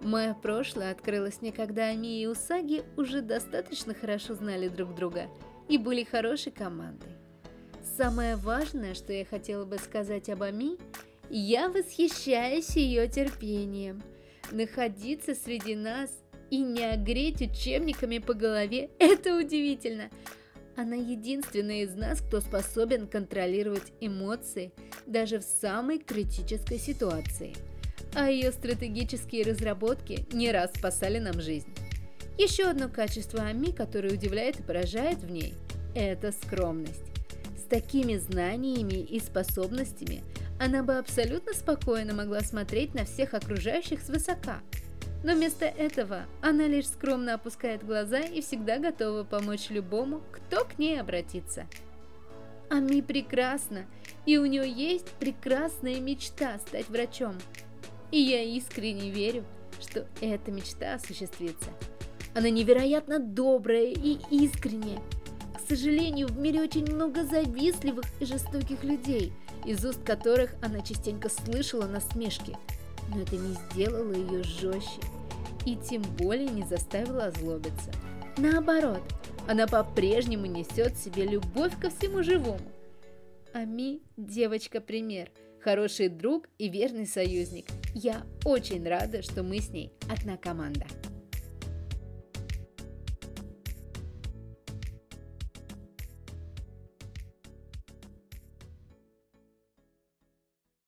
Мое прошлое открылось мне, когда Ами и Усаги уже достаточно хорошо знали друг друга и были хорошей командой. Самое важное, что я хотела бы сказать об Ами, я восхищаюсь ее терпением. Находиться среди нас и не огреть учебниками по голове – это удивительно. Она единственная из нас, кто способен контролировать эмоции даже в самой критической ситуации. А ее стратегические разработки не раз спасали нам жизнь. Еще одно качество Ами, которое удивляет и поражает в ней – это скромность. С такими знаниями и способностями она бы абсолютно спокойно могла смотреть на всех окружающих свысока. Но вместо этого она лишь скромно опускает глаза и всегда готова помочь любому, кто к ней обратится. Ами прекрасна, и у нее есть прекрасная мечта стать врачом. И я искренне верю, что эта мечта осуществится. Она невероятно добрая и искренняя. К сожалению, в мире очень много завистливых и жестоких людей, из уст которых она частенько слышала насмешки. Но это не сделало ее жестче и тем более не заставило озлобиться. Наоборот, она по-прежнему несет в себе любовь ко всему живому. Ами – девочка-пример, хороший друг и верный союзник. Я очень рада, что мы с ней одна команда.